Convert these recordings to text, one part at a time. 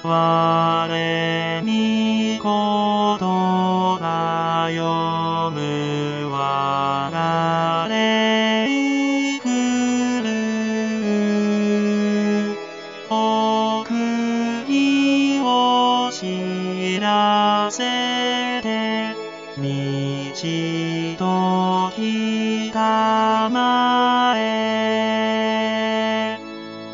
我みことが読む我が霊降る奥義を知らせて道ときたまえ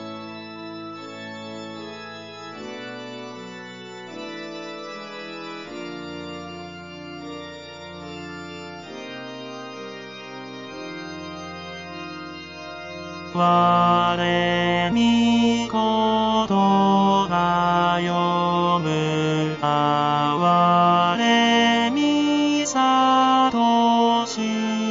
我みことが読む我みさとし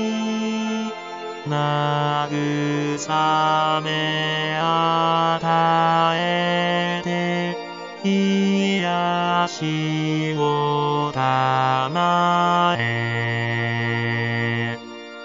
慰め与えて癒しをたまえ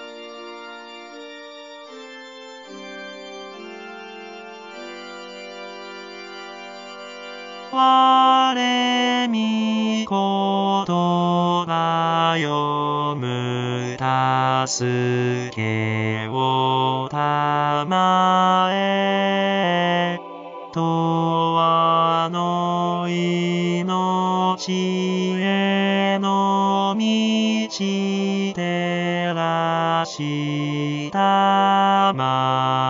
我みことが読む助けをたまえとわの命への道照らしたまえ